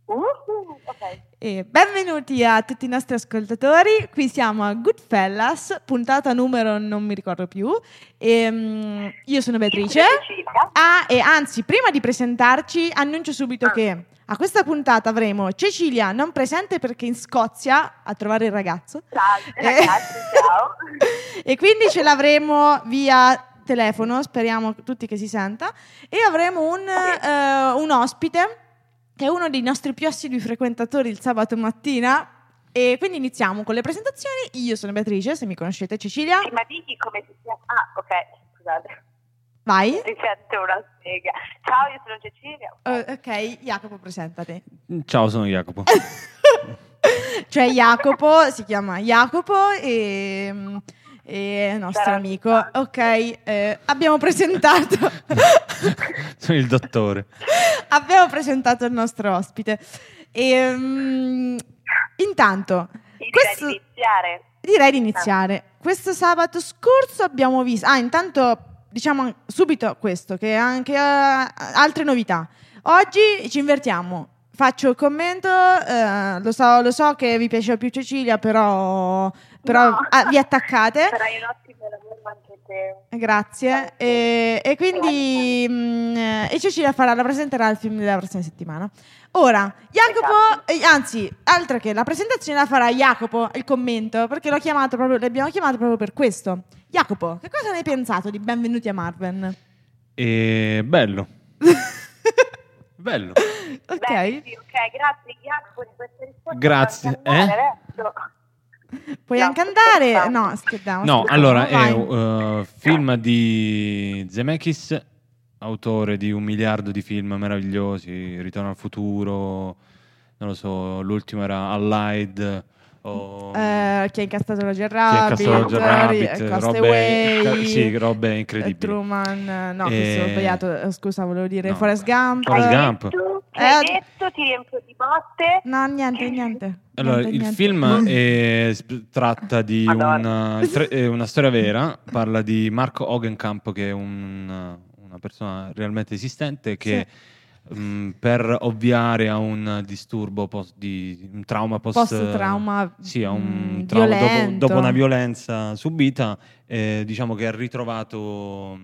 Ok. E benvenuti a tutti i nostri ascoltatori. Qui siamo a Goodfellas, puntata numero non mi ricordo più. Io sono Beatrice. E anzi, prima di presentarci, annuncio subito che a questa puntata avremo Cecilia non presente perché in Scozia a trovare il ragazzo. Salve ragazzi, ciao. E quindi ce l'avremo via telefono, speriamo tutti che si senta. E avremo un ospite che è uno dei nostri più assidui frequentatori il sabato mattina. E quindi iniziamo con le presentazioni. Io sono Beatrice, se mi conoscete. Cecilia? Sì, ma digli come si chiama. Ah, ok, scusate. Vai. Si sente una sega. Ciao, io sono Cecilia. Ok, Jacopo, presentati. Ciao, sono Jacopo. Cioè Jacopo, si chiama Jacopo e nostro Sarà amico. Ok, abbiamo presentato. Sono il dottore. Abbiamo presentato il nostro ospite. Intanto, direi di iniziare. Questo sabato scorso abbiamo visto. Intanto diciamo subito questo, che anche altre novità. Oggi ci invertiamo. Faccio il commento, lo so che vi piaceva più Cecilia, però No. vi attaccate. Sarai un ottimo lavoro anche te. Grazie. E quindi e Cecilia presenterà il film della prossima settimana. Ora, Jacopo, anzi, altro che la presentazione la farà Jacopo, il commento, perché l'abbiamo chiamato proprio per questo. Jacopo, che cosa ne hai pensato di Benvenuti a Marven? Bello. Bello. Ok. Beh, sì, ok, grazie Jacopo di questa risposta. Grazie. Puoi anche andare? No, scherziamo. No, allora è vai. un film di Zemeckis, autore di 1 miliardo di film meravigliosi, Ritorno al futuro, non lo so, l'ultimo era Allied, chi ha incastrato Roger Rabbit, robe incredibili. Truman, no, questo ho sbagliato, scusa, volevo dire no, Forrest Gump. Hai detto, ti riempio di botte. No, niente. Allora, il film tratta di una storia vera, parla di Mark Hogenkamp, che è una persona realmente esistente che per ovviare a un disturbo un trauma post-trauma, dopo una violenza subita, diciamo che ha ritrovato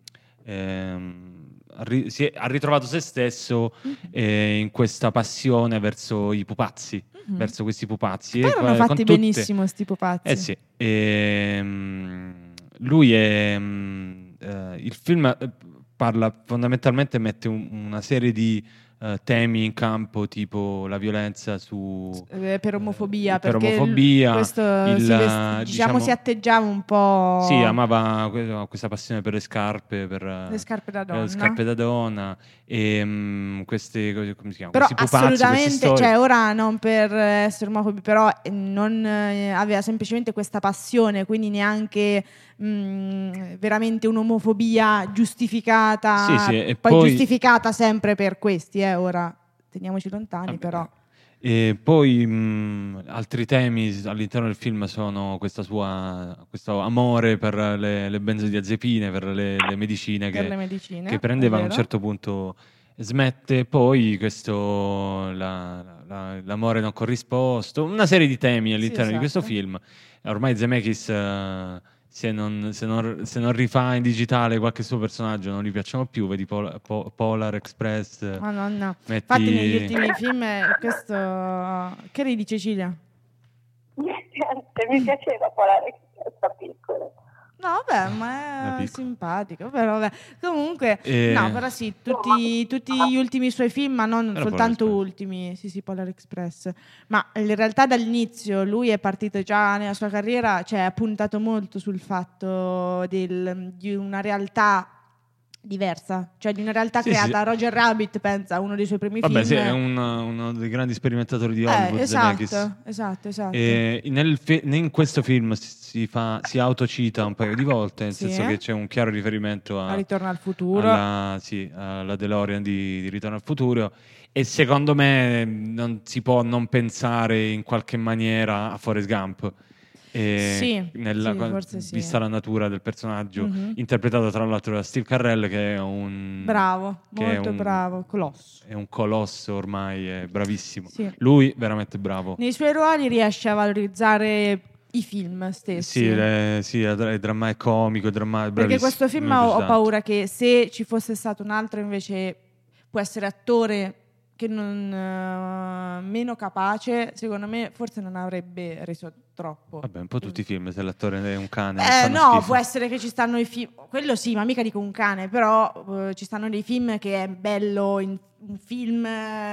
ha ritrovato se stesso in questa passione verso i pupazzi, verso questi pupazzi. Erano fatti benissimo sti pupazzi. Sì. Lui è il film parla fondamentalmente, mette una serie di temi in campo, tipo la violenza per omofobia, per perché omofobia, questo si atteggiava un po'. Sì, amava questa passione per le scarpe da donna e queste, come si chiama? Però questi pupazzi, assolutamente, cioè ora non per essere omofobi, però non aveva semplicemente questa passione, quindi neanche veramente un'omofobia giustificata, sì, e poi giustificata sempre per questi, ora teniamoci lontani, però. E poi altri temi all'interno del film sono questo amore per le benzodiazepine, per le medicine che prendeva. A un certo punto smette, poi l'amore non corrisposto, una serie di temi all'interno di questo film. Ormai Zemeckis se non rifà in digitale qualche suo personaggio non gli piacciono più, vedi Polar Express. No. Infatti negli ultimi film questo. Che ridi, Cecilia? Niente, mi piaceva Polar Express da piccola. No, vabbè, ma è simpatico. Però, vabbè. Comunque, no, però sì, tutti gli ultimi suoi film, ma non soltanto ultimi. Sì, Polar Express. Ma in realtà dall'inizio lui è partito già nella sua carriera, cioè ha puntato molto sul fatto di una realtà diversa, cioè di una realtà creata. Roger Rabbit, pensa, uno dei suoi primi film. Sì, è uno dei grandi sperimentatori di Hollywood. Esatto. E in questo film si autocita un paio di volte, nel senso che c'è un chiaro riferimento a Ritorno al futuro, alla DeLorean di Ritorno al futuro, e secondo me non si può non pensare in qualche maniera a Forrest Gump. vista la natura del personaggio, interpretato tra l'altro da Steve Carell, che è un bravo colosso. È un colosso ormai, è bravissimo. Lui veramente bravo. Nei suoi ruoli riesce a valorizzare i film stessi. È comico, perché questo film ho paura che se ci fosse stato un altro invece può essere attore che non meno capace, secondo me forse non avrebbe reso troppo. Vabbè, un po' tutti i film, se l'attore è un cane. No, può essere che ci stanno i film, quello sì, ma mica dico un cane, però ci stanno dei film che è bello in un film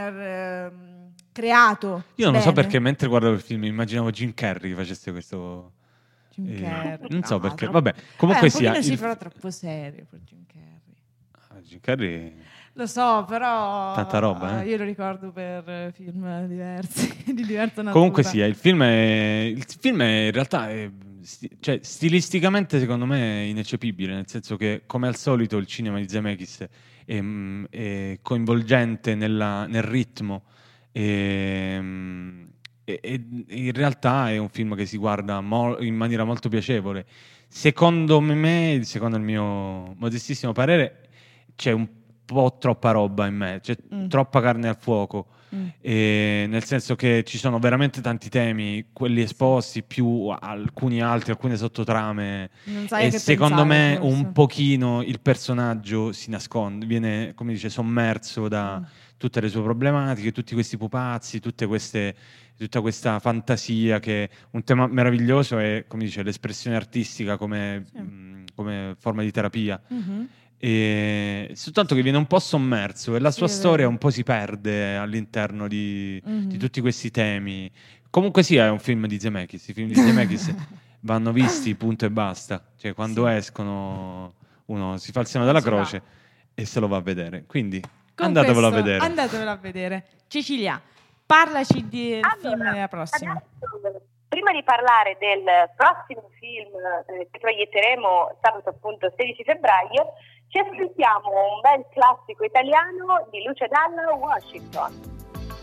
creato. Io non so perché mentre guardavo il film immaginavo Jim Carrey facesse questo. Carrey, non so perché, vabbè, comunque sia. Sì, però troppo serio per Jim Carrey. Jim Carrey. Lo so, però tanta roba, io lo ricordo per film diversi di diversa natura. Comunque sia, il film è in realtà stilisticamente secondo me è ineccepibile, nel senso che come al solito il cinema di Zemeckis è coinvolgente nel ritmo e in realtà è un film che si guarda in maniera molto piacevole. Secondo il mio modestissimo parere, c'è un po' troppa roba in me, c'è troppa carne al fuoco, nel senso che ci sono veramente tanti temi, quelli esposti, più alcune sottotrame, e secondo me forse un pochino il personaggio si nasconde, viene, come dice, sommerso da tutte le sue problematiche, tutti questi pupazzi, tutta questa fantasia, che è un tema meraviglioso, e come dice l'espressione artistica come forma di terapia. E soltanto che viene un po' sommerso e la sua storia un po' si perde all'interno di tutti questi temi. Comunque sia, è un film di Zemeckis. I film di Zemeckis vanno visti, punto e basta. Cioè, quando escono, uno si fa il segno della croce e se lo va a vedere. Quindi andatevelo a vedere. Cecilia, parlaci del film della prossima. Adesso, prima di parlare del prossimo film che proietteremo sabato appunto 16 febbraio, ci ascoltiamo un bel classico italiano di Lucio Dalla, Washington.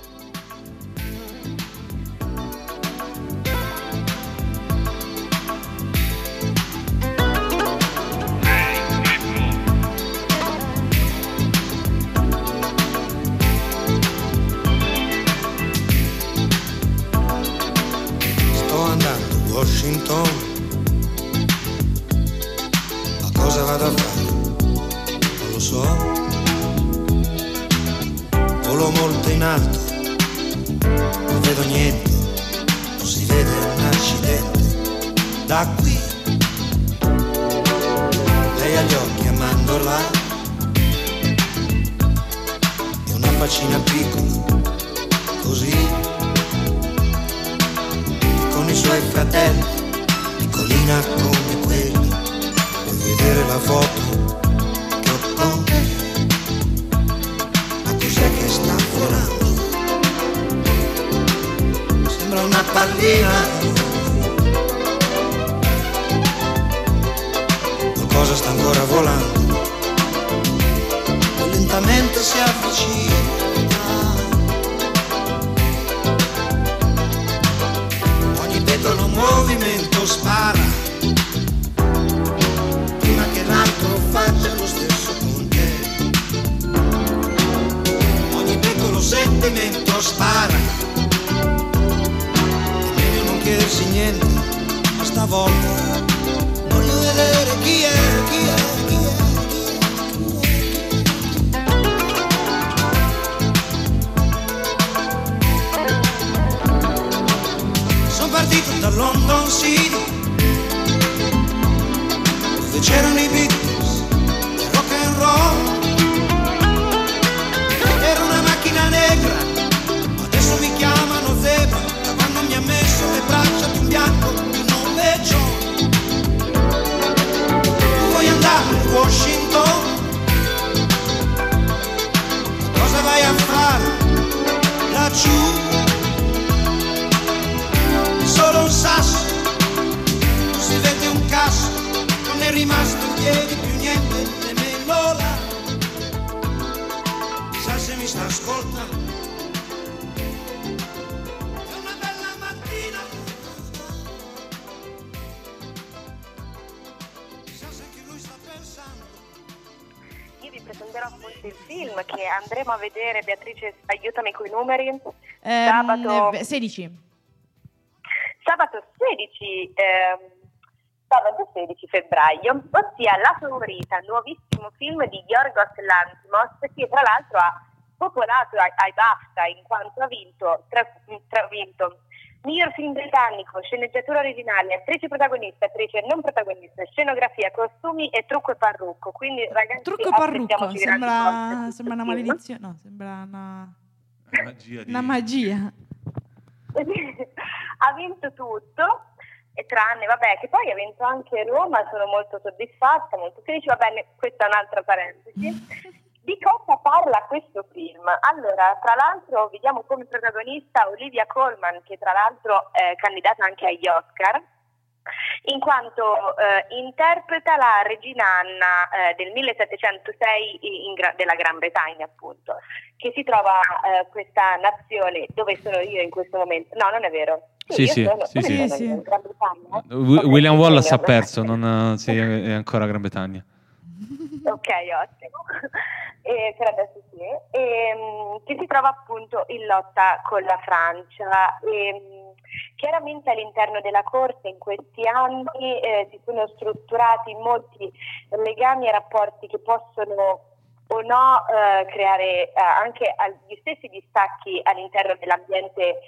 Sto andando a Washington, ma cosa vado a fare? Lo so, volo molto in alto, non vedo niente, non si vede un accidente. Da qui lei ha gli occhi a mandorla e una faccina piccola, così, con i suoi fratelli, piccolina come quelli. Vuoi vedere la foto? Ma cos'è che sta volando? Sembra una pallina. Qualcosa sta ancora volando e lentamente si avvicina. Ogni petalo movimento spara prima che l'altro faccia lo stesso con te. Ogni piccolo sentimento spara, è meglio non chiedersi niente, ma stavolta voglio vedere chi è. Sono partito da London City, dove c'erano i Beatles e rock and roll. Era una macchina negra, ma adesso mi chiamano Zebra, da quando mi ha messo le braccia di un bianco che non veggio. Tu vuoi andare a Washington? Cosa vai a fare laggiù? Solo un sasso il film che andremo a vedere, Beatrice, aiutami coi numeri. Sabato 16. Sabato 16 febbraio, ossia La Favorita, nuovissimo film di Yorgos Lanthimos, che tra l'altro ha popolato ai BAFTA in quanto ha vinto miglior film britannico, sceneggiatura originale, attrice protagonista, attrice non protagonista, scenografia, costumi e trucco e parrucco. Quindi ragazzi, trucco e parrucco sembra una maledizione, no, sembra una magia. Ha vinto tutto, e tranne, vabbè, che poi ha vinto anche Roma, sono molto soddisfatta, molto felice, va bene, questa è un'altra parentesi. Di cosa parla questo film? Allora, tra l'altro vediamo come protagonista Olivia Colman, che tra l'altro è candidata anche agli Oscar, in quanto interpreta la regina Anna del 1706 della Gran Bretagna, appunto, che si trova questa nazione dove sono io in questo momento. No, non è vero. Sì. In Gran Bretagna. William Wallace ha perso, non è ancora Gran Bretagna. Ok, ottimo. Per adesso sì. Che si trova appunto in lotta con la Francia. Chiaramente all'interno della corte in questi anni si sono strutturati molti legami e rapporti che possono o no creare anche gli stessi distacchi all'interno dell'ambiente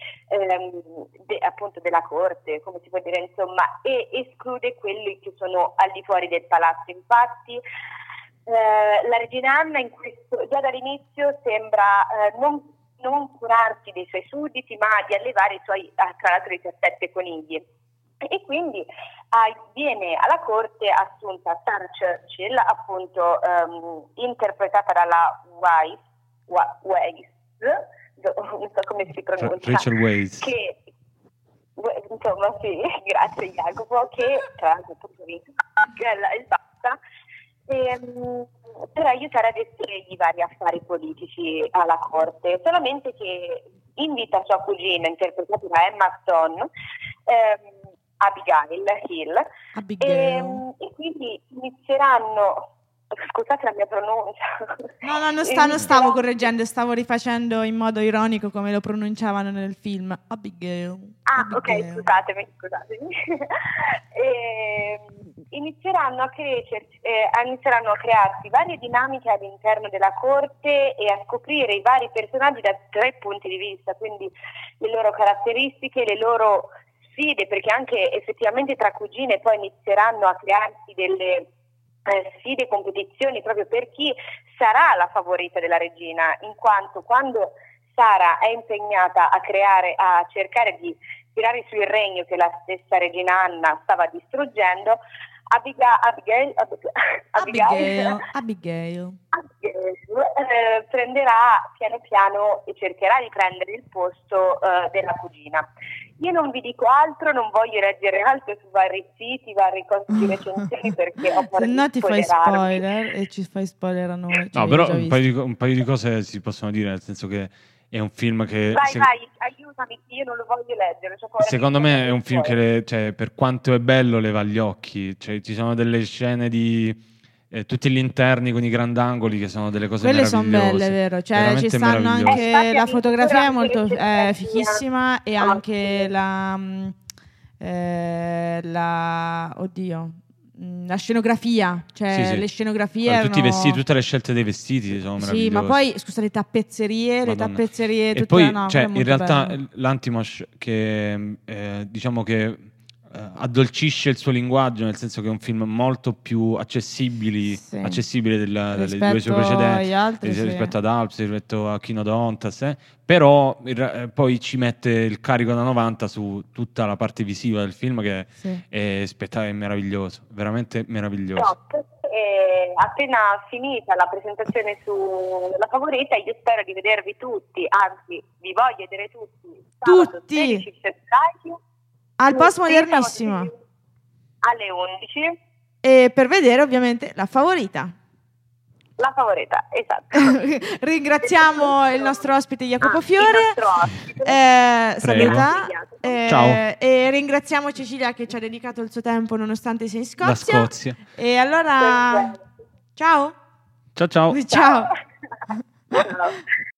appunto della corte, come si può dire, insomma, e esclude quelli che sono al di fuori del palazzo. Infatti la regina Anna già dall'inizio sembra non curarsi dei suoi sudditi, ma di allevare i suoi, tra l'altro, 17 conigli. E quindi viene alla corte assunta Sarah Churchill, appunto interpretata dalla Weisz, non so come si pronuncia. Rachel Weisz. Che, insomma, sì, grazie Jacopo, che tra l'altro appunto il BAFTA, per aiutare a gestire i vari affari politici alla corte, solamente che invita sua cugina, interpretata da Emma Stone, Abigail Hill, e quindi inizieranno. Scusate la mia pronuncia. No, non stavo correggendo, stavo rifacendo in modo ironico come lo pronunciavano nel film. Abigail. Ok, scusatemi. Inizieranno a crearsi varie dinamiche all'interno della corte e a scoprire i vari personaggi da 3 punti di vista, quindi le loro caratteristiche, le loro sfide, perché anche effettivamente tra cugine poi inizieranno a crearsi delle sfide, competizioni proprio per chi sarà la favorita della regina, in quanto quando Sara è impegnata a cercare di tirare su il regno che la stessa regina Anna stava distruggendo, Abigail prenderà piano piano e cercherà di prendere il posto della cugina. Io non vi dico altro, non voglio leggere altro su vari siti, vari costi di recensioni, perché ho paura di no, ti fai spoiler e ci fai spoiler a noi. No, però un paio di cose si possono dire, nel senso che è un film che... Vai, aiutami, io non lo voglio leggere. Secondo me è un film che, per quanto è bello, leva gli occhi. Cioè, ci sono delle scene di... tutti gli interni con i grandangoli che sono delle cose quelle meravigliose. Quelle sono belle, vero? Cioè, ci stanno anche la fotografia è molto fichissima e anche la scenografia, cioè sì. Le scenografie erano... tutti i vestiti, tutte le scelte dei vestiti sono meravigliose. Sì, ma poi scusa, le tappezzerie e tutte, poi no, cioè, in realtà Lanthimos che diciamo che addolcisce il suo linguaggio, nel senso che è un film molto più accessibile delle 2 sue precedenti, rispetto ad Alps, rispetto a Chinodontas, però poi ci mette il carico da 90 su tutta la parte visiva del film, che è meraviglioso, veramente meraviglioso. Appena finita la presentazione sulla favorita, io spero di vedervi tutti, anzi vi voglio vedere tutti 16 febbraio al Postmodernissimo alle 11, e per vedere ovviamente La Favorita, esatto. Ringraziamo il nostro ospite Jacopo Fiore, saluta, ciao, e ringraziamo Cecilia che ci ha dedicato il suo tempo nonostante sia in Scozia. La Scozia. E allora ciao. Ciao. Ciao.